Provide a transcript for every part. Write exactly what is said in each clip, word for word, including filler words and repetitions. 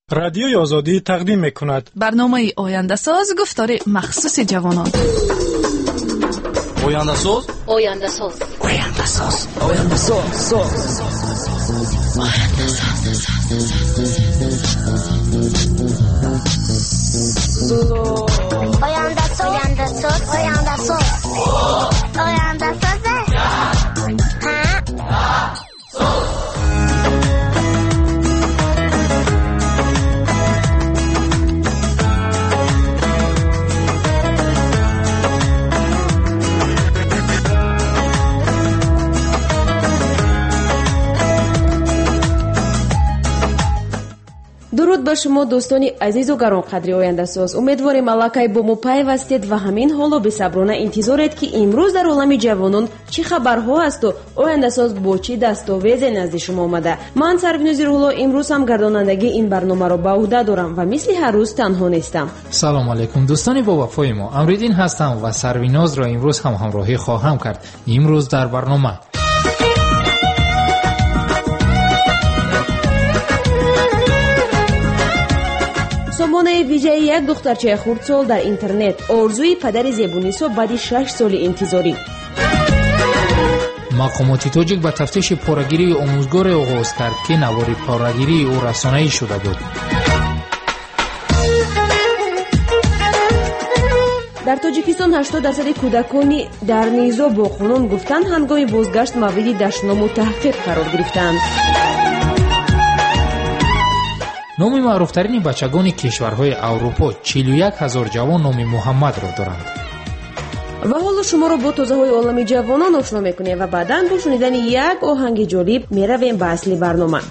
رادیوی آزادی تقدیم می‌کند برنامه آینده ساز گفتار مخصوص جوانان. آینده ساز آینده ساز آینده ساز آینده ساز آینده ساز آینده ساز آینده ساز آینده ساز درود بر شما دوستان عزیز و گرانقدر آینده ساز. امیدواریم الکی با ما پیوستید و همین حالو بصبرانه انتظارید که امروز در عالم جوانان چه خبرها است و آینده ساز با چه دستاویز نزد شما آمده. من سرویناز رولا امروز هم گردانندگی این برنامه را به عهده دارم و مثل هر روز تنها نیستم. سلام علیکم دوستان با وفای ما، امریدین هستم و سرویناز را امروز هم همراهی خواهم کرد. امروز در برنامه سامانه ویژه یک دخترچه خردسال در اینترنت، آرزوی پدر زیبونیسا بعد شش سال انتظاری. مقامات تاجیک به تفتیش پاره‌گیری آموزگار آغاز کرد که نوار پاره‌گیری او رسانه‌ای شده بود. در تاجیکستان هشتاد درصد کودکان در نیزا با قانون گفتن هنگام بازگشت مورد دشنام و تحقیق قرار گرفتند. نام معروفترین بچگان کشورهای اروپا چهل و یک هزار جوان نام محمد را دارند. و حالا شما را با تازه های عالم جوانان آشنا میکنیم و بعداً با شنیدن یک آهنگ جالب میرویم به اصلی برنامه.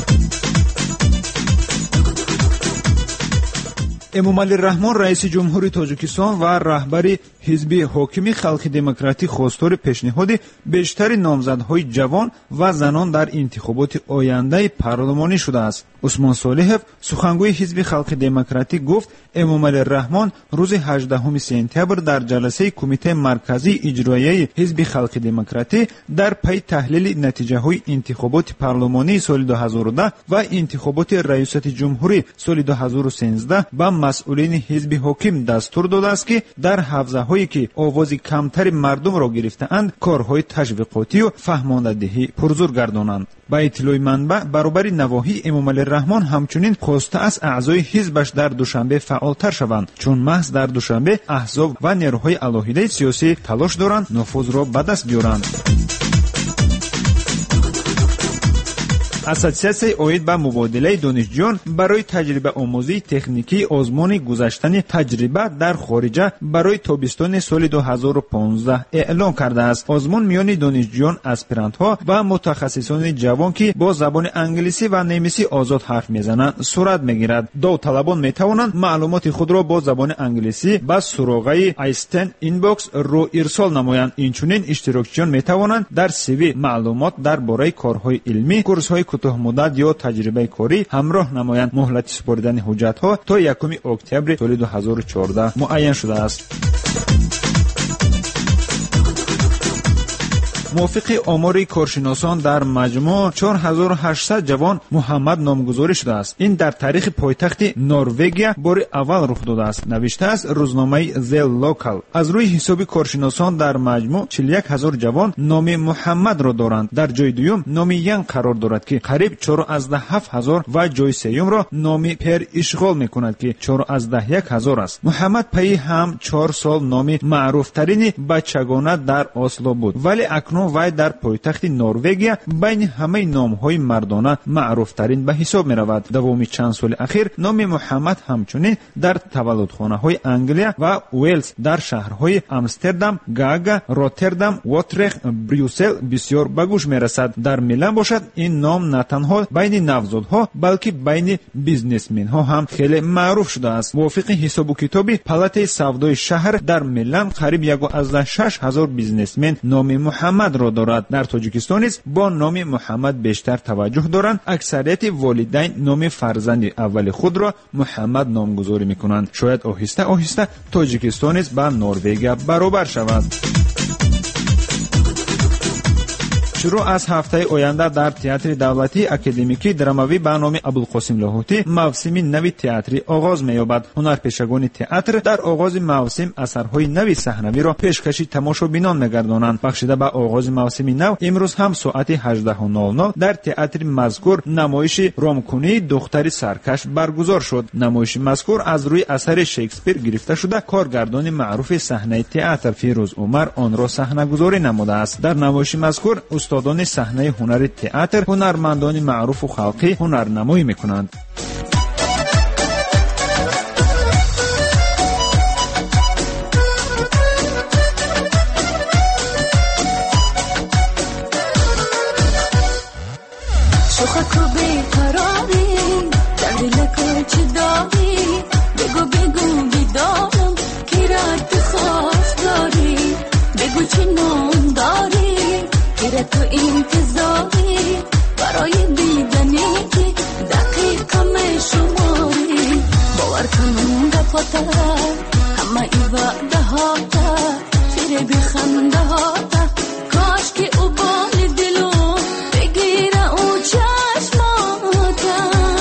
эмомали раҳмон раиси ҷумҳури тоҷикистон ва раҳбари ҳизби ҳокими халқи демократӣ хостори пешниҳоди бештари номзадҳои ҷавон ва занон дар интихоботи ояндаи парлумонӣ шудааст. усмон солиҳов сухангӯи ҳизби халқи демократӣ гуфт эмомали раҳмон рӯзи ҳаждаҳуми сентябр дар ҷаласаи кумитаи марказии иҷроияи ҳизби халқи демократӣ дар пайи таҳлили натиҷаҳои интихоботи парлумонии соли ду ҳазору даҳ ва интихоботи раисати ҷумҳурӣ соли ду ҳазору сенздаҳ ба масъулини ҳизби ҳоким дастур додааст ки дар ҳавзаҳое ки овози камтари мардумро гирифтаанд корҳои ташвиқотию фаҳмондадиҳӣ пурзур гардонанд. ба иттилои манбаъ баробари навоҳии эмомали раҳмон ҳамчунин хостааст аъзои ҳизбаш дар душанбе фаъолтар шаванд, чун маҳз дар душанбе аҳзоб ва нерӯҳои алоҳидаи сиёсӣ талош доранд нуфузро ба даст биёранд. ассотсиатсияи оид ба мубодилаи донишҷӯён барои таҷрибаомӯзии техникии озмуни гузаштани таҷриба дар хориҷа барои тобистони соли ду ҳазору понздаҳ эълон кардааст. озмун миёни донишҷӯён, аспирантҳо ва мутахассисони ҷавон ки бо забони англисӣ ва немисӣ озод ҳарф мезананд сурат мегирад. довталабон метавонанд маълумоти худро бо забони англисӣ ба суроғаи айстен инбокс рӯ ирсол намоянд. инчунин иштирокчиён метавонанд дар сиви маълумот дар бораи корҳои илмӣ, курсҳои кӯтоҳмуддат ё таҷрибаи корӣ ҳамроҳ намоянд. муҳлати супоридани ҳуҷҷатҳо то якуми октябри соли ду ҳазору чордаҳ муайян шудааст. мувофиқи омори коршиносон дар маҷмӯъ чор ҳазору ҳаштсад ҷавон муҳаммад номгузорӣ шудааст. ин дар таърихи пойтахти норвегия бори аввал рух додааст, навиштааст рӯзномаи The Local. аз рӯи ҳисоби коршиносон дар маҷмӯъ чил и як ҳазор ҷавон номи муҳаммадро доранд. дар ҷойи дуюм номи янг қарор дорад ки қариб чору аздаҳ ҳафт ҳазор ва ҷойи сеюмро номи пер ишғол мекунад ки чору аздаҳ як ҳазор аст. муҳаммад пайи ҳам чор сол номи маъруфтарини бачагона дар Осло буд, вале акнун вай дар пойтахти Норвегия байни ҳамаи номҳои мардона маъруфтарин ба ҳисоб меравад. давоми чанд соли ахир номи муҳаммад ҳамчунин дар таваллудхонаҳои Англия ва Уэльс, дар шаҳрҳои Амстердам, Гага, Роттердам, Уотрехт, Брюссел бисёр ба гӯш мерасад. дар Милан бошад ин ном на танҳо байни навзодҳо, балки байни бизнесменҳо ҳам хеле маъруф шудааст. мувофиқи ҳисобу китоби палатаи савдои шаҳр дар Милан қариб якоздаҳ шаш ҳазор бизнесмен номи муҳаммад ро дорад. дар тоҷикистон низ бо номи муҳаммад бештар таваҷҷӯҳ доранд. аксарияти волидайн номи фарзанди аввали худро муҳаммад номгузорӣ мекунанд. шояд оҳиста оҳиста тоҷикистон низ ба Норвегия баробар шавад. шуруъ аз ҳафтаи оянда дар театри давлатии академикии драмавӣ ба номи абулқосим лоҳутӣ мавсими нави театрӣ оғоз меёбад. ҳунарпешагони театр дар оғози мавсим асарҳои нави саҳнавиро пешкаши тамошобинон мегардонанд. бахшида ба оғози мавсими нав имрӯз ҳам соати ҳаждаҳу нол нол дар театри мазкур намоиши ромкунии духтари саркаш баргузор шуд. намоиши мазкур аз рӯи асари шекспир гирифта шуда коргардони маъруфи саҳнаи театр фирӯз умар онро саҳнагузорӣ намудааст. дар намоиши мазкур устодони саҳнаи ҳунари театр ҳунармандони маъруфу халқӣ ҳунарнамоӣ мекунанд. تو انتظاری برای دیدنی که دقیقه شماری باور کنم دفاتر همه ای وعده ها تا فیره بخنده ها تا کاش که او بال دلو بگیره او چشماتا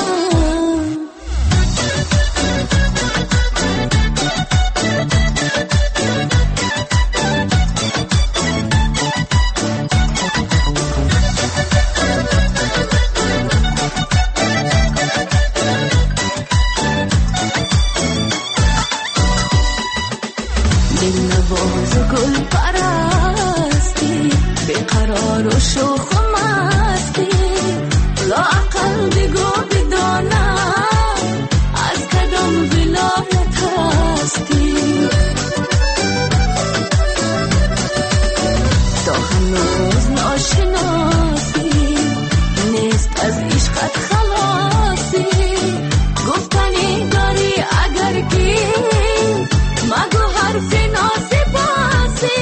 دلنواز گل پرستی بیقرار و شوخ و مستی لااقل بگو بدانم از کدام ولایت هستی تو هنوز ناشناسی نیست از عشقت خلاصی گفتنی داری اگر که مگو حرف ناسپاسی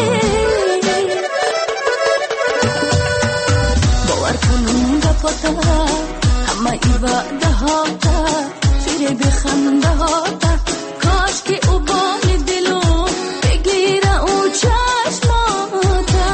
باور کنم دفاتر همه ای وعده ها تا فیره بخنده ها تا کاش که او بال دلو بگیره او چشماتا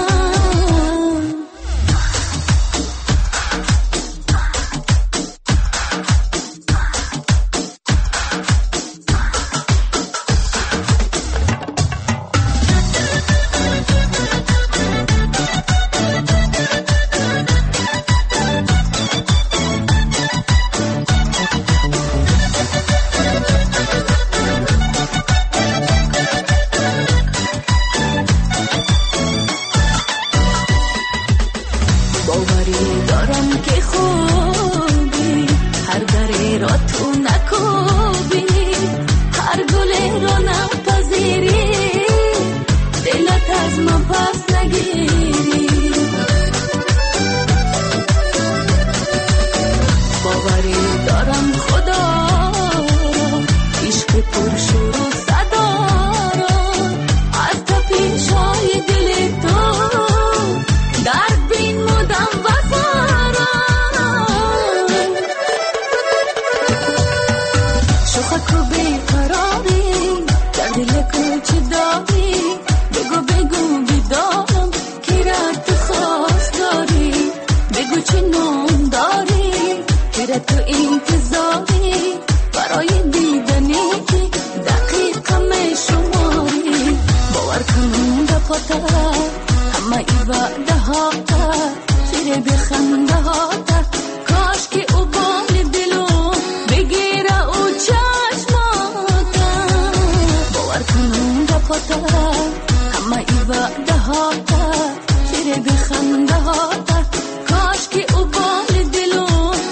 تو انتظاری برای دیدنی که دقیقه شماری باور کنم دفاتر همه ای وعده ها تا فیره بخنده ها تا کاش که او بال دلو بگیره او چشماتا باور کنم دفاتر همه ای وعده ها تا فیره بخنده ها تا کاش که او بال دلو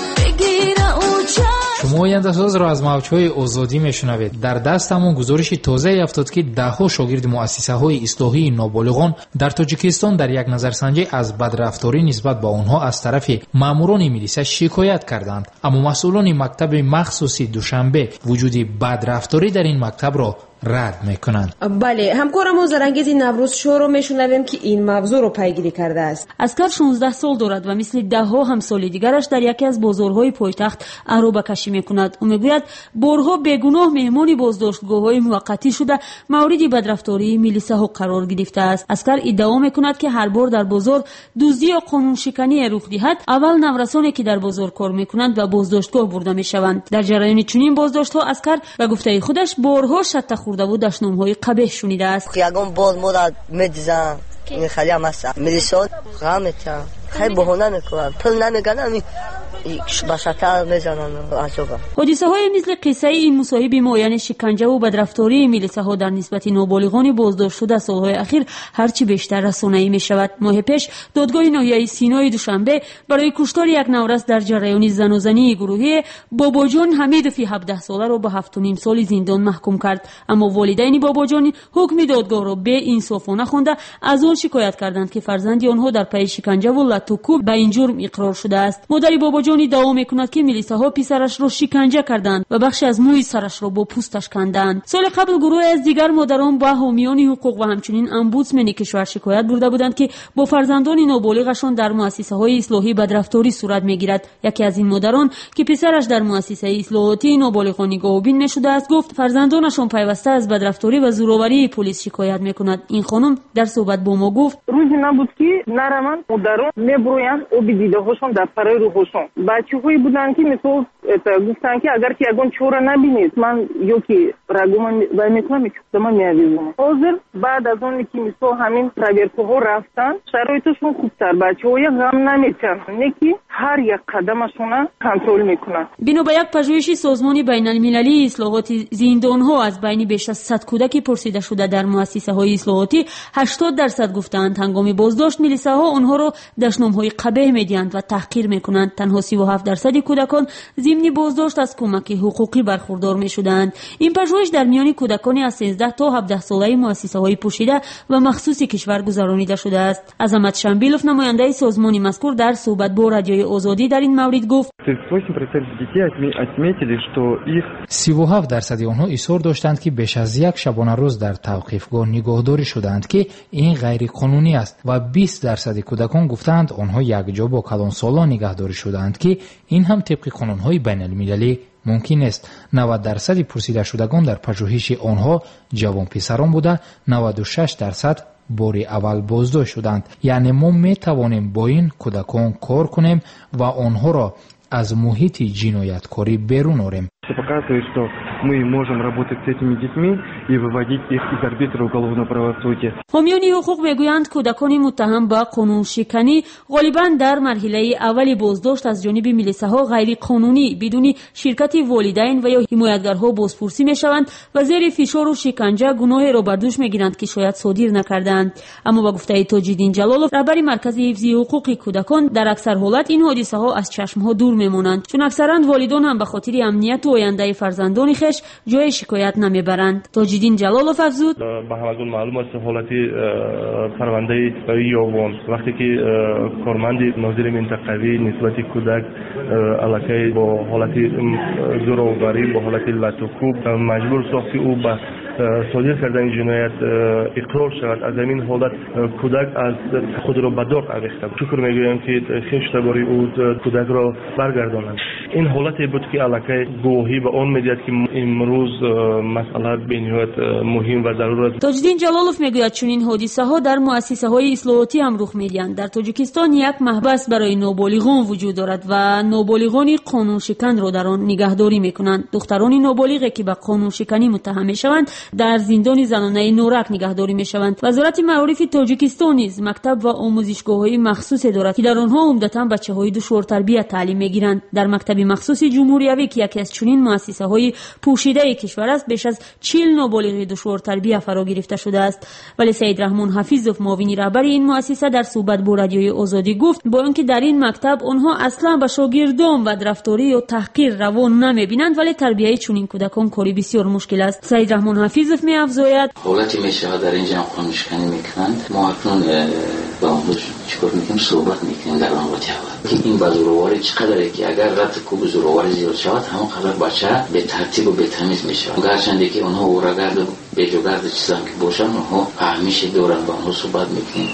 شما آینده‌ساز را از موج‌های آزادی میشنوید. در دستمون گزارش تازه‌ای افتاد که ده‌ها شاگرد مؤسسه‌های اصلاحی نابالغان در تاجیکستان در یک نظرسنجی از بدرفتاری نسبت به آنها از طرف ماموران ملیسا شکایت کردند. اما مسئولان مکتب مخصوصی دوشنبه وجود بدرفتاری در این مکتب را رد میکنند. بله، همکارم زرنگیز نوروز شو رو میشنویم که این موضوع رو پیگیری کرده است. اسکر شانزده سال دارد و مثل ده ها همسال دیگرش در یکی از بازارهای پایتخت عروبه کشی میکند. او میگوید بارها بیگناه مهمان بازداشتگاه‌های موقتی شده مورد بدرفتاری میلیساها قرار گرفته است. اسکر ادعا میکند که هر بار در بازار دزدی یا قانون شکنی رخ دهد اول نورسانی که در بازار کار میکنند و بازداشتگاه برده میشوند. در جریان چنین بازداشت‌ها اسکر به گفته خودش بارها شت خورده و دشنام‌های قبیح شنیده است. یگان باز مورد می‌دزدن میخلی هم هست میلیسان غمتم خیلی بهونه میکنن پل نمیگنم بشتر میزنن عجبا. حادثه های مثل قصه این مصاحب معین شکنجه و بدرفتاری میلیسه ها در نسبت نابالغان بازداشت شده سالهای اخیر هرچی بیشتر رسانه‌ای می شود. ماه پیش دادگاه ناحیه سینای دوشنبه برای کشتار یک نورس در جریان زناشویی گروهی باباجان حمیدوفی هفده ساله را به هفت و نیم سال زندان محکوم کرد، اما والدین باباجان حکم دادگاه را به انصافانه خوانده از آن شکایت کردند که فرزند آنها در پی شکنجه و لطوکوب به این جرم اقرار شده است. مادر باباجان ادعا میکند که میلیسه ها پسرش را شکنجه کردند و بخش از موی سرش را با پوستش کندند. سال قبل گروه از دیگر مادران با حامیان حقوق و همچنین امبودسمن کشور شکایت برده بودند که با فرزندان نابالغشان در مؤسسه های اصلاحی بدرفتاری صورت میگیرد. یکی از این مادران که پسرش در مؤسسه اصلاحاتی نابالغان نگاهبین نشده است گفت فرزندانشان پیوسته از بدرفتاری و زورآوری پلیس شکایت میکند. این خانم در صحبت با ما گفت روزی نبود که نرمن مادران میبرویند او دیده هاشون در پرای روحشون بچه‌هایی بودن که مثلا گفتن که اگر که اگون چوره نبینید من یا که رگوم وای میکنم میکنم میاویزم. حاضر بعد از اون که مثلا همین تراورکوها رفتن شرایطشون خوبتر بچه‌ها غم نمیکنن نکی هر یک قدمشون کنترل میکنن. بنا به یک پژوهش سازمان بین‌المللی اصلاحات زندان‌ها از بین بیش از صد کودک پرسیده شده در مؤسسه‌های اصلاحاتی هشتاد درصد گفتند هنگام بازداشت میلیسه‌ها آنها را دشنام‌های قبیح میدهند و تحقیر میکنند. تنها سی و هفت درصد کودکان ضمن بازداشت از کمک حقوقی برخوردار میشدند. این پژوهش در میان کودکان از سیزده تا هفده ساله مؤسسه‌های پوشیده و مخصوص کشور گذرانیده شده است. عظمت شنبیلوف نماینده سازمان مذکور در صحبت با رادیوی آزادی در این مورد گفت سی و هفت درصد آنها اصرار داشتند که بیش از یک شبانه روز در توقیفگاه نگهداری شدند که این غیر قانونی است و بیست درصد کودکان گفتند آنها یک جا با کلانسالا نگهداری شدند که این هم طبق قانون‌های بین‌المللی ممکن است. نود درصد پرسیده شدگان در پژوهش آنها جوان پسران بوده، نود و شش درصد بار اول بازداشت شدند. یعنی ما می توانیم با این کودکان کار کنیم و آنها را از محیط جنایتکاری بیرون آوریم. Показывает, что мы можем работать с этими детьми и выводить их из арбитра уголовного правосудия. حامیان حقوق میگویند کودکان متهم به قانون شکنی غالبا در مرحله اول بازداشت از جانب میلیسه ها غیر قانونی بدون شرکت والدین و یا حمایتگرها بازپرسی میشوند و زیر فشار و شکنجه گناه را بر دوش میگیرند که شاید صادر نکردند. اما با گفته تاج‌الدین جلالوف رهبر مرکز حفظ حقوق کودکان در اکثر حالت این حادثه ها از چشم ها دور میمانند، چون اکثرا والدان هم به خاطر امنیت و آینده فرزندان خش جای شکایت نمیبرند. تاج‌الدین جلالوف افزود به همگان معلوم است حالت پرونده یوان وقتی که کارمند ناظر منطقوی نسبت کودک علاقه با حالت زورآوری با حالت لطوکوب مجبور ساخت او به صادر کردن جنایت اقرار شود. از این حالت کودک از خود را به داغ آویخته. شکر میگویم که خویش درباره او کودک را برگردانند. این حالتی بود که علاقه گواهی به آن میدهد که امروز مسئله به نهایت مهم و ضرور است. تاج‌الدین جلالوف میگوید چون این حادثه ها در مؤسسه های اصلاحاتی هم رخ میدهند. در تاجیکستان یک محبس برای نابالغان وجود دارد و نابالغان قانون شکن را در آن نگهداری میکنند. دختران نابالغی که به قانون شکنی متهم میشوند در زندان زنانه نورک نگهداری میشوند. وزارت معارف تاجیکستان نیز مکتب و آموزشگاه‌های مخصوص دارد که در آنها عمدتاً بچه‌های دشوار تربیت تعلیم میگیرند. در مکتب مخصوص جمهوریوی که یکی از چنین مؤسسه‌های پوشیده کشور است بیش از چهل نابالغ دشوار تربیت فرا گرفته شده است. ولی سید رحمان حفیظوف معاون رهبر این مؤسسه در صحبت با رادیوی آزادی گفت با اینکه در این مکتب آنها اصلا به شاگردان بدرفتاری و تحقیر روان نمیبینند ولی تربیت چنین کودکان کاری بسیار مشکل است. سید رحمان حفیظف می‌افزاید حالتی میشه در اینجا قانونشکنی میکنند. ما اکنون با اون چیکار میکنیم؟ صحبت میکنیم در اون جواب که این بازورواری چقدره که اگر رات کوب زورواری زیاد شود همون قدر بچه به ترتیب و به تمیز میشه. گرچه که اونها اورگرد و بیجوگرد چیزا که باشن اونها همیشه دورن با اونها صحبت میکنیم.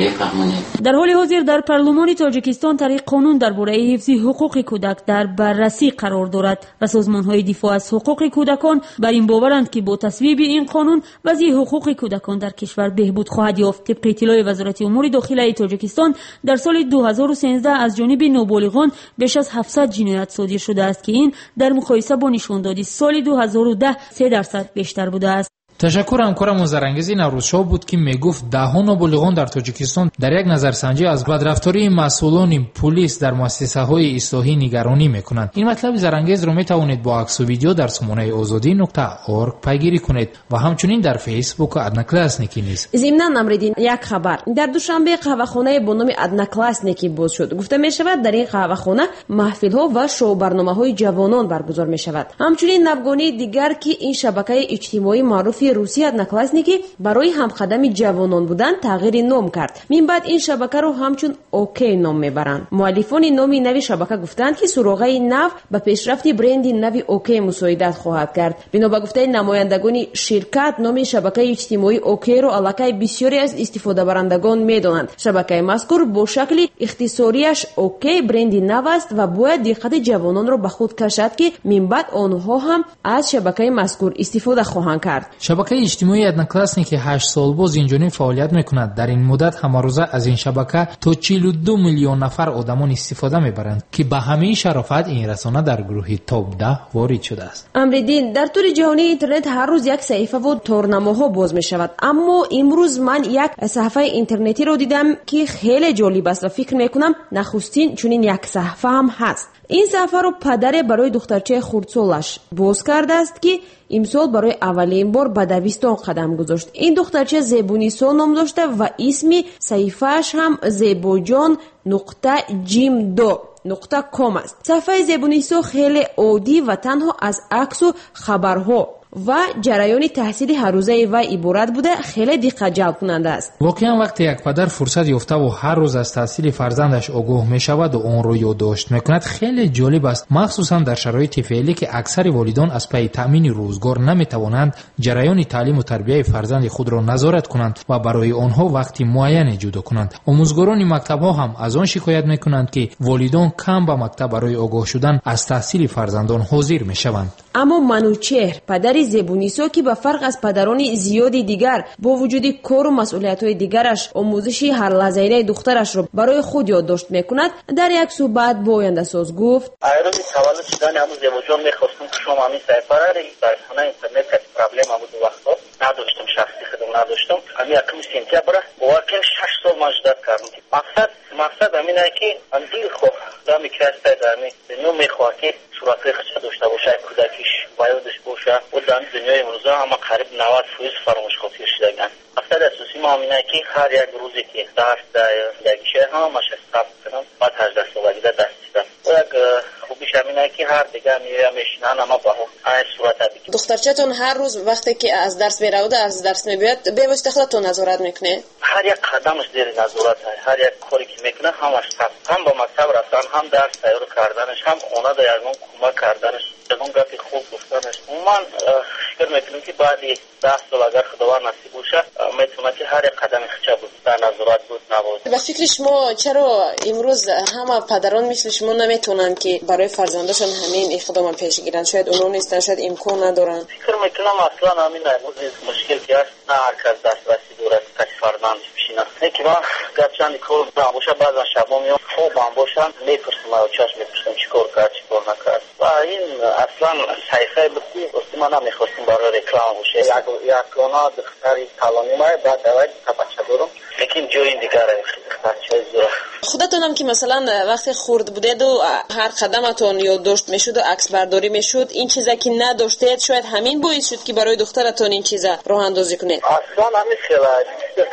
در حال حاضر در پارلمان تاجیکستان طریق قانون درباره حفظ حقوق کودک در بررسی قرار دارد و سازمان‌های دفاع از حقوق کودکان بر این باورند که با تصویب این قانون وضع حقوق کودکان در کشور بهبود خواهد یافت. طبق اطلاع وزارت امور داخلی تاجیکستان در سال دو هزار و سیزده از جانب نابالغان بیش از هفتصد جنایت صادر شده است که این در مقایسه با نشاندادی سال دو هزار و ده سه درصد بیشتر بوده است. تشکر همکارم زرانگیز نوروزشاه بود که میگفت ده ها نابالغان در تاجیکستان در یک نظرسنجی از بدرفتاری مسئولان پلیس در مؤسسه‌های اصلاحی نگرانی میکنند. این مطلب زرانگیز رو میتوانید با عکس و ویدیو در سامانه آزادی نقطه اورگ پیگیری کنید و همچنین در فیسبوک ادناکلاسنیکی نیز. ضمناً نمردین یک خبر در دوشنبه قهوه‌خانه با نام ادناکلاسنیکی باز شد. گفته میشود در این قهوه‌خانه محفل‌ها و شو برنامه‌های جوانان برگزار میشود. همچنین نوگانی دیگر که این شبکه اجتماعی معروف روسی ادناکلاسنیکی برای همقدم جوانان بودن تغییر نام کرد. من بعد این شبکه رو همچون اوکی نام میبرند. مؤلفان نام نوی شبکه گفتند که سراغه نو به پیشرفت برند نوی اوکی مساعدت خواهد کرد. بنا به گفته نمایندگان شرکت نام شبکه اجتماعی اوکی رو علاقه بسیاری از استفاده برندگان میدانند. شبکه مذکور با شکل اختصاریش اوکی برند نو است و باید دقت جوانان رو به خود کشد که من بعد آنها هم از شبکه مذکور استفاده خواهند کرد. شبکه اجتماعی ادناکلاسنیکی هشت سال باز اینجوری فعالیت میکند. در این مدت همه روزه از این شبکه تا چهل و دو میلیون نفر آدمان استفاده میبرند که به همین شرافت این رسانه در گروه تاپ ده وارد شده است. امریدین در طور جهانی اینترنت هر روز یک صفحه و تورنمه‌ها باز میشود، اما امروز من یک صفحه اینترنتی رو دیدم که خیلی جالب است و فکر میکنم نخستین چنین یک صفحه هم هست. این صفحه رو پدر برای دخترچه خردسالش باز کرده است که امسال برای اولین بار به دبستان قدم گذاشت. این دخترچه زیبونیسا نام داشته و اسم صفحه‌اش هم زیبوجان نقطه جیم دو نقطه کام است. صفحه زیبونیسا خیلی عادی و تنها از عکس و خبرها و جریان تحصیل هر روزه و عبارت بوده خیلی دقت جلب کننده است. واقعا وقتی یک پدر فرصت یافته و هر روز از تحصیل فرزندش آگاه می شود و آن رو یادداشت میکند خیلی جالب است، مخصوصا در شرایط فعلی که اکثر والدان از پی تامین روزگار نمی توانند جریان تعلیم و تربیت فرزند خود را نظارت کنند و برای آنها وقتی معین جدا کنند. آموزگاران مکتب‌ها هم از آن شکایت میکنند که والدان کم به مکتب برای آگاه شدن از تحصیل فرزندان حاضر میشوند. اما منوچهر پدر زیبونیسا که به فرق از پدران زیادی دیگر با وجود کار و مسئولیت‌های دیگرش آموزشی هر لحظه‌ای دخترش را برای خود یادداشت می‌کند، در یک صحبت با آینده ساز گفت: ایرانی تولد شدن همون زیبوجان می‌خواستم که شما همین سایپر را در خانه اینترنت که پرابلم بود وقتا نداشتم، شخصی خودم نداشتم. همین یکم سپتامبر واقعا شش سال مجدد کردم. مقصد مقصد همینه که من دیر خوب دمی کرسته دمی دنیا میخواه که صورت خچه داشته باشه، کودکیش بایدش باشه و در دنیای امروزه اما قریب نود درصد فراموش خاطر شدگن. مقصد اساسی ما همینه که هر یک روزی که درس در زندگیشه همش استفاده کنم بعد هجده سالگی دست دیدم. و یک خوبیش همینه که هر دیگه میره میشنن اما با این صورت بگیم. دخترچه‌تون هر روز وقتی که از درس میره و از درس میبیاد به واسطه نظارت میکنه؟ هر یک قدمش زیر نظارت هست. هر یک کاری که میکنه همش ثبت، هم با مکتب رفتن، هم درس تیار کردنش، هم خونه در یگان کمک کردنش، یگان گپی خوب گفتنش. من فکر میکنم که بعد یک ده سال اگر خداوند نصیب باشه میتونه که هر یک قدم خچه بود در نظارت بود نبود. به فکر شما چرا امروز همه پدران مثل شما نمیتونن که برای فرزنداشون همین اقدام پیش گیرن؟ شاید اونها نیستن، شاید امکان ندارن. فکر میکنم اصلا همین مشکل که هست، نه هر کس دسترسی داره کسی فرزندش بشینه. یکی من گرچند کار بام باشه بعضا شبا میام خوابم باشم میپرسم و چشم میپرسم چی کار کرد چی کار نکرد و این اصلا صحیحه بسی اصلا ما نمیخواستیم برای رکلام باشه. یک لانه دختری کلانی مای بعد دوید تبچه دارم لیکن جای دیگر دختر چه زوره. خودتونم که مثلا وقتی خورد بودید و هر قدمتون یادداشت میشد و عکس برداری میشد، این چیزا که نداشتید شاید همین باعث شد که برای دخترتون این چیزا راه اندازی کنید. اصلا همین خیلی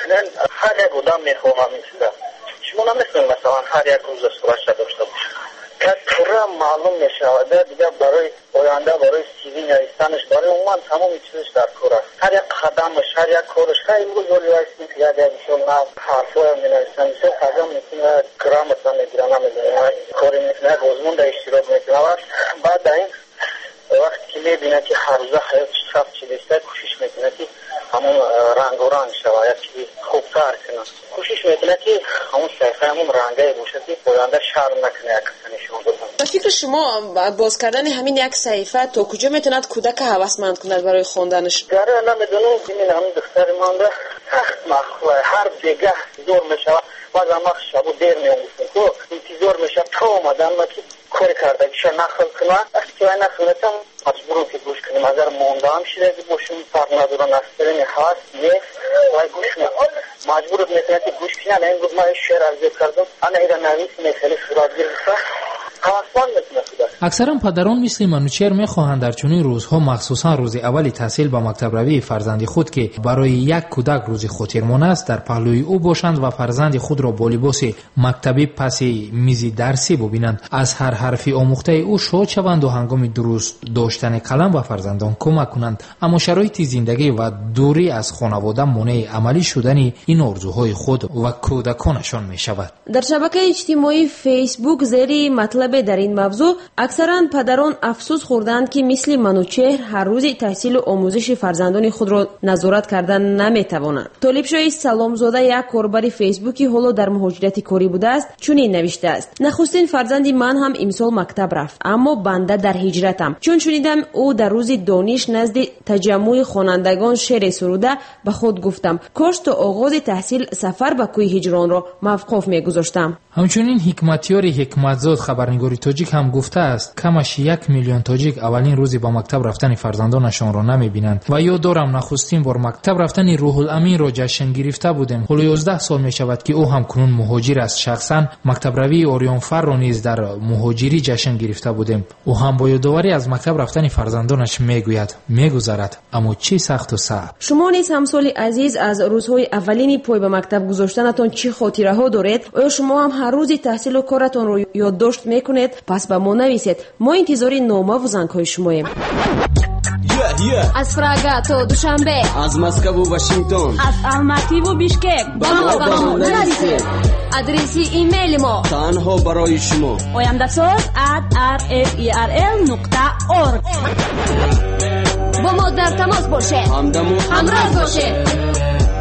هر یک آدم میخوام همین چیزا. شما نمیتونید مثلا هر یک روز صورتش داشته باشید. که پورا معلوم میشود دیگه برای آینده برای سیوی نویسنش برای عموما تمام چیزش در کار است. هر یک قدمش هر یک کارش خیلی امروز ولی واسه که یک ایشون نه حرفای می‌نویسن میشه فقط میتونه گرامر میگیرن میدونه کاری میکنه روزمون در اشتراک میکنه بعد این وقتی که میبینه که هر روز حیات شب چیزیسته کوشش میکنه که همون رنگ و رنگ شواید که خوبتر کنه کوشش میکنه که همون صحفه همون رنگه باشه که پوینده شرم نکنه یک کسانشون بودن. به فکر شما باز کردن همین یک صحیفه تا کجا میتوند کودک هوسمند کند برای خواندنش؟ گره نمیدونم ببین همین دختر مانده سخت مخواه هر دیگه زور میشود بعد هم شبو دیر میمونستم تو انتظار میشه تا اومدن ما که کاری کرده که نخل کنه وقتی که نخل نتم مجبورم که گوش کنیم اگر مونده هم شده که باشون فرق ندارن نسترین هست نیست وای گوش نه مجبورت میکنه که گوش کنه این بود ما شعر عرضه کردم انا ایره نویس میخیلی سراد گرفته اکثرا پدران مثل منوچهر میخواهند در چنین روزها مخصوصا روز اول تحصیل به مکتب روی فرزند خود که برای یک کودک روز خاطرمانه است در پهلوی او باشند و فرزند خود را با لباس مکتبی پس میز درسی ببینند از هر حرفی آموخته او شاد شوند و هنگام درست داشتن قلم و فرزندان کمک کنند اما شرایط زندگی و دوری از خانواده مانع عملی شدن این آرزوهای خود و کودکانشان می شود. در شبکه اجتماعی فیسبوک زیر مطلب در این موضوع اکثرا پدران افسوس خوردند که مثل منوچهر هر روز تحصیل و آموزش فرزندان خود را نظارت کردن نمیتوانند. طالبشاه سلامزاده یک کاربر فیسبوکی حالا در مهاجرت کاری بوده است چنین نوشته است: نخستین فرزند من هم امسال مکتب رفت اما بنده در هجرتم. چون شنیدم او در روز دانش نزد تجمع خوانندگان شعر سروده به خود گفتم کاش تا آغاز تحصیل سفر به کوی هجران را موقوف میگذاشتم. همچنین حکمتیار حکمتزاد خبرنگاری تاجیک هم گفته است کمش یک میلیون تاجیک اولین روزی با مکتب رفتن فرزندانشان را نمیبینند و یاد دارم نخستین بار مکتب رفتن روح الامین را جشن گرفته بودیم. حالا یازده سال می شود که او هم کنون مهاجر است. شخصا مکتب روی اوریانفر را نیز در مهاجری جشن گرفته بودیم. او هم با یادآوری از مکتب رفتن فرزندانش میگوید میگذرد اما چی سخت و صعب. شما نیز همسال عزیز از روزهای اولین پای به مکتب گذاشتنتان چه خاطره ها دارید؟ آیا شما هم هر روز تحصیل و کارتان را یادداشت میکنید؟ پس به ما نویسید. ما انتظار نامه و زنگ‌های شماییم. از پراگا تا دوشنبه، از مسکو و واشنگتن، از الماتی و بیشکک با ما به ما نویسید. آدرسی ایمیل ما تنها برای شما oyandasaz at r f e r l نقطه org. با ما در تماس باشید. همراه باشید.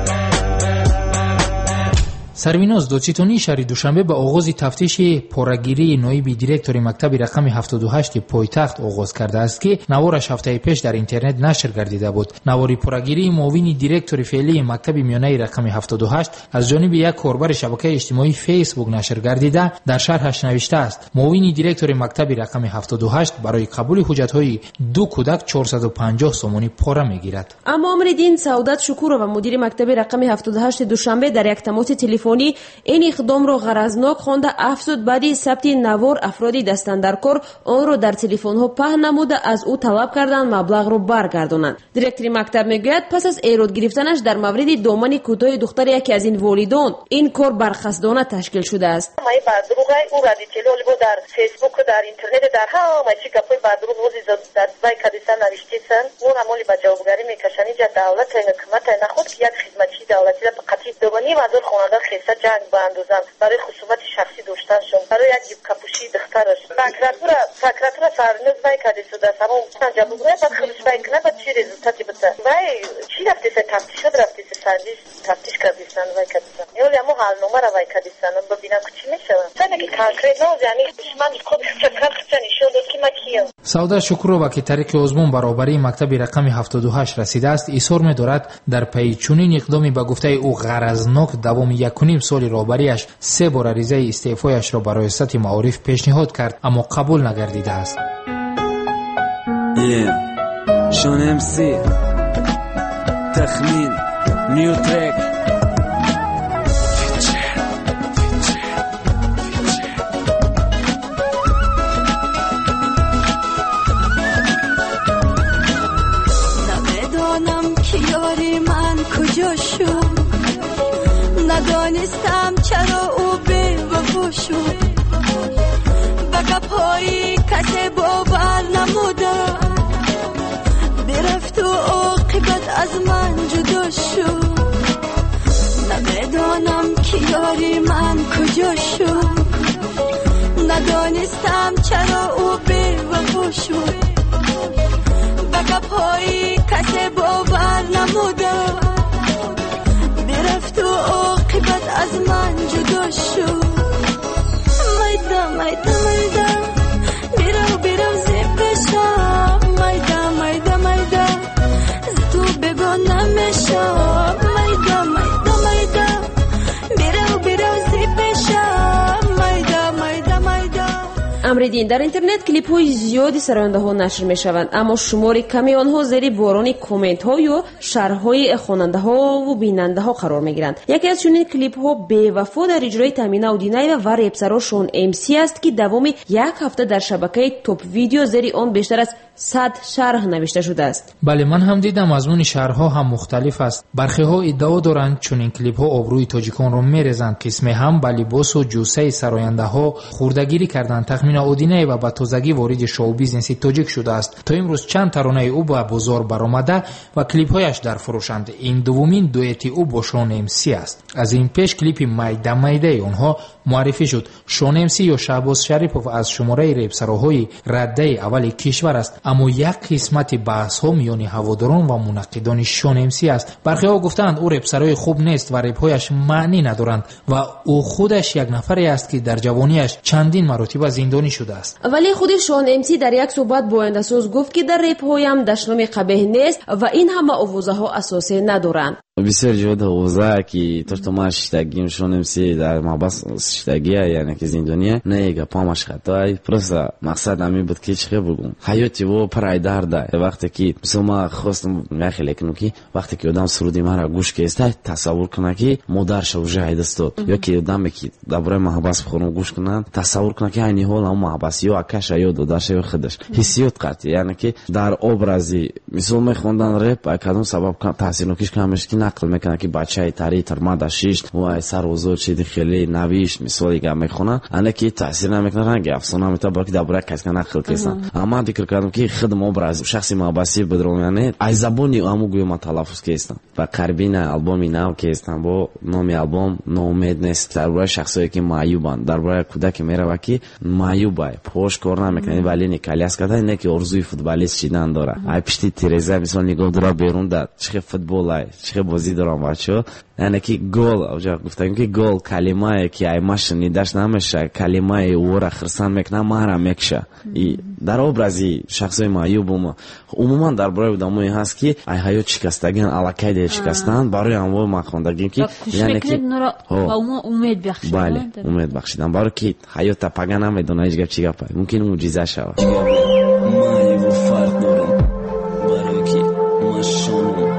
سرویناز دادستانی شهر دوشنبه به آغاز تفتیش پاره‌گیری نایب دیرکتور مکتب رقم هفتاد و هشت پایتخت آغاز کرده است که نوارش هفته پیش در اینترنت نشر گردیده بود. نوار پاره‌گیری معاون دیرکتور فعلی مکتب میانه رقم هفتاد و هشت از جانب یک کاربر شبکه اجتماعی فیسبوک نشر گردیده در شرحش نوشته است: معاون دیرکتور مکتب رقم هفتاد و هشت برای قبول حجت‌های دو کودک چهارصد و پنجاه سومانی پاره میگیرد. اما امرالدین سعادت شکور و مدیر مکتب رقم هفتاد و هشت دوشنبه در یک تماس تلفنی این اقدام را غرضناک خوانده افزود بعد ثبت نوار افرادی دستاندرکار آن را در تلفن ها پهن نموده از او طلب کردند مبلغ را برگردانند. دیرکتور مکتب میگوید پس از ایراد گرفتنش در مورد دامن کوتاه دختر یکی از این والدان این کار برخصدانه تشکیل شده است. مای بدروغ او را دیتلول بود در فیسبوک و در اینترنت در همه چی گپای بدروغ وزی در وای کدیسان نوشتیسن اون همولی با جوابگری میکشنی جا دولت حکومت نخود که یک خدمتچی دولتی را قطعی دوبانی مازور خواننده خیسه جنگ با اندوزن برای خصومت شخصی داشتنشون برای یک جیب کپوشی دخترش فکراتورا فکراتورا سرنوز وای کدیسو در همون جوابگری بعد خودش وای کنه بعد چی رزولتاتی بده وای چی رفتی سه تفتیش شد رفتی سه سندیش تفتیش کردیستن وای کدیستن یولی همون حال نمبر وای کدیستن ببینم که چی میشه سنه که کانکریت نوز یعنی من خود فکر خچنی شد که ما کیم سعادت شکرو که طریق عزمون برابری مکتب رقم هفتاد و هشت رسیده است ایثار می‌دارد در پی چنین اقدامی به گفته او غرضناک دوام یک و نیم سال رهبریش سه بار عریضه استعفایش را برای ریاست معارف پیشنهاد کرد اما قبول نگردیده است. شون ام سی تخمین نیو ترک ندانستم چرا او به وفا شد به گپ‌ها یاری من کجا شد ندانستم چرا او بی وفا شد به گپ‌های کسی باور نموده برفت و عاقبت از من جدا شد میدا میدا میدا بیرو بیرو زی پیشم میدا میدا میدا ز تو بگو نمیشم میدا میدا میدا بیرو بیرو زی پیشم میدا میدا میدا. امریدین در اینترنت کلیپ های زیادی سراینده ها نشر می شوند، اما شماری کمی آنها زیر باران کامنت ها یا شرح های خواننده ها و بیننده ها قرار می گیرند. یکی از چنین کلیپ ها بی وفا در اجرای تامینه اودینای و رپسرا شون ام سی است که دوام یک هفته در شبکه توپ ویدیو زیر آن بیشتر از صد شرح نوشته شده است. بله، من هم دیدم مضمون شرح ها هم مختلف است. برخی ها ادعا دارند چنین کلیپ ها آبروی تاجیکان را می‌ریزند. قسمی هم با لباس و جوسه سراینده ها خوردگیری کردند. تخمین اودینای و با تازگی وارد شو بیزنس تاجیک شده است. تا امروز چند ترانه او با بازار برآمده و کلیپ هایش در فروشند. این دومین دوئت او با شون ام سی است. از این پیش کلیپ میده میده اونها معرفی شد. شون ام سی یا شهباز شریپوف از شماره رپسراهای رده اول کشور است، اما یک قسمت بحث ها میان هواداران و منقدان شون ام سی است. برخی ها گفتند او رپسرای خوب نیست و رپ‌هایش معنی ندارند و او خودش یک نفری است که در جوانیش چندین مرتبه زندانی شده است. ولی خود شون ام سی در یک صحبت با آینده ساز گفت که در رپ هایم دشنام قبیح نیست و این همه آوازه ها اساسی ندارند. بسیار جواد حوزه که تو تو ما شتگیم شون ام سی در محبس شتگیه یعنی که زندانیه نه پامش خطای پرسا مقصد همین بود که چه بگم حیاتی و پرایدار ده وقتی که مثلا ما خواستم میخوام کنم که وقتی که آدم سرودی مرا گوش کیسته تصور کنه که مادر شوجه دستود یا که آدم که درباره محبس بخونم گوش کنن تصور کنه که اینی حال هم محبس یا اکش یا داداش یا خودش حسیات قطعی یعنی که در ابرازی مثلا میخوندن رپ کدوم سبب تاثیر نکش کنمش که نقل میکنه که بچه تری ترماد شیشت و سر وزور چیزی خیلی نویش مثالی که میخونه انا که تاثیر نمیکنه رنگ افسانه میتا بلکه درباره کس که نقل کردن اما ذکر کردم که خدمت ابراز شخصی محبسی بدرون یعنی از زبانی عمو گویم تلفظ کردن و قربین آلبومی نو کردن با نام آلبوم نومید نیست درباره شخصی که معیوبن درباره کودک میره و که معیوبه پوش کار نمیکنه ولی نیکالیاس کرده نه که ارزوی فوتبالیست چیدن داره ای پشتی تریزه مثلا نگاه داره بیرون داد چه فوتبال چه بازی دارم بچه یعنی که گل اوجا گفتم که گل کلمه که ای ماشینی داشت نمیشه کلمه او را خرسان میکنه مارا میکشه در ابرازی شخصی معیوب عموما درباره آدمایی هست که ای حیات شکستگی علاقه دیگه شکستن برای امو ما خوندگیم که یعنی که با امید بخشیدن بله امید بخشیدن برای که حیات پگا نمیدونه هیچ گپ چی گپ ممکن معجزه شود معیوب فرق دارم برای که ماشون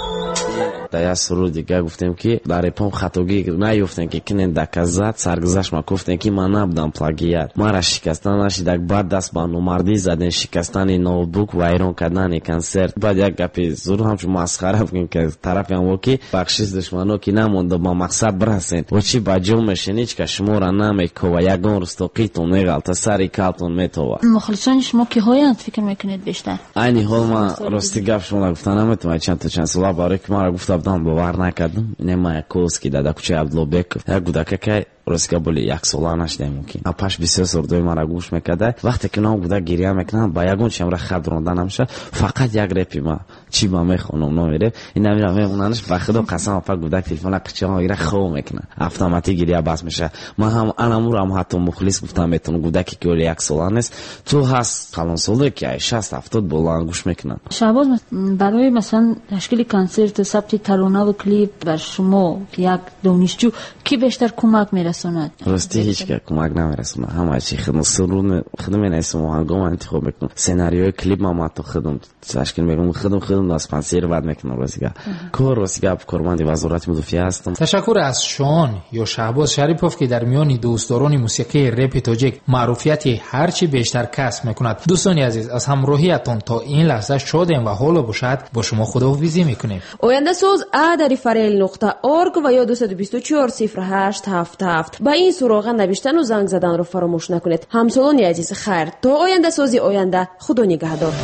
در یک سرود دیگه گفتیم که در پام خطاگی نیفتن که کنن دکزات سرگذشت ما گفتن که من نبودم پلاگیات ما را شکستن نشید یک بعد دست با نومردی زدن شکستن نوتبوک وایرون کردن کنسرت بعد یک گپی زور هم شما مسخره بگیم که طرف هم که بخشش دشمنو که نمونده با مقصد برسن و چی باجو مشینیچ که شما را نمیکو و یگان رستوقیتون میغلط سری کالتون میتوا مخلصان شما که هایند فکر میکنید بیشتر اینی حال ما راستی گپ شما گفتن نمیتونم چند تا چند سال برای که ما را گفتم باور نکردم اینه کوسکی دادا کوچه عبدالبک یک گودک که روزگار بولی یک ساله نشده ممکن اپاش بسیار سردوی مرا گوش میکرده وقتی که نام گودک گریه میکنم با یگون چیم را خرد روندن نمیشه فقط یک رپی ما چی با میخونم نمیره این نمیره میموننش بخدا قسم اپا گودک تلفن قچه ها ایره خو میکنه افطاماتی گریه بس میشه ما هم انامور هم حتی مخلص گفتم میتون گودکی که ولی یک ساله نیست تو هست قلون ساله که شصت هفتاد بولان گوش میکنن شهباز برای مثلا تشکیل کنسرت ثبت ترانه و کلیپ بر شما یک دانشجو کی بیشتر کمک میرسونه راستی هیچ که کمک نمیرسونه همه چی خدمت سرون خدمت نیست مهنگام انتخاب میکنم سناریوی کلیپ ما تو خدمت تشکیل میکنم خدمت خدمت اسپانسر بعد میکنم روزگار کار روزگار کارمند وزارت مدافعه هستم. تشکر از شون یا شهباز شریپوف که در میان دوستداران موسیقی رپ تاجیک معروفیت هرچی بیشتر کسب میکند. دوستان عزیز از همراهیتون تا این لحظه شادیم و حالا باشد با شما خداحافظی میکنیم. آینده ساز ا در فریل نقطه اورگ و یا دو دو چهار صفر هشت هفت هفت با این سراغ نوشتن و زنگ زدن رو فراموش نکنید. همسالان عزیز خیر تا آینده سازی آینده خدا نگهدار.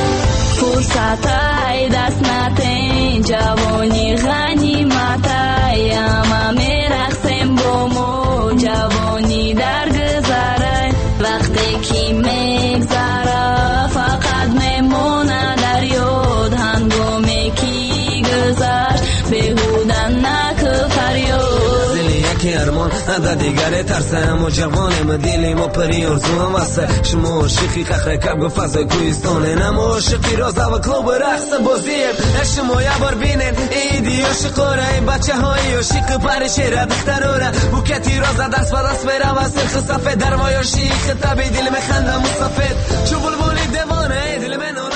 فرصت ای دست نتین جوانی غنیمت ای اما میرخسیم نمیخوام عدد دیگره ترسم و جوانم دیلیم و پری ارزوم واسه شما عاشقی خخره کب فضای کوهستانه نما عاشقی رازه و کلوب رقص بازیم شما یه بار بینن ایدی عاشقاره این بچه های عاشق پرشیره دختراره بوکتی رازه دست به دست میرم و سرخ صفه در مای عاشق تبی دل میخندم مصفت چو بلبلی دیوانه دل من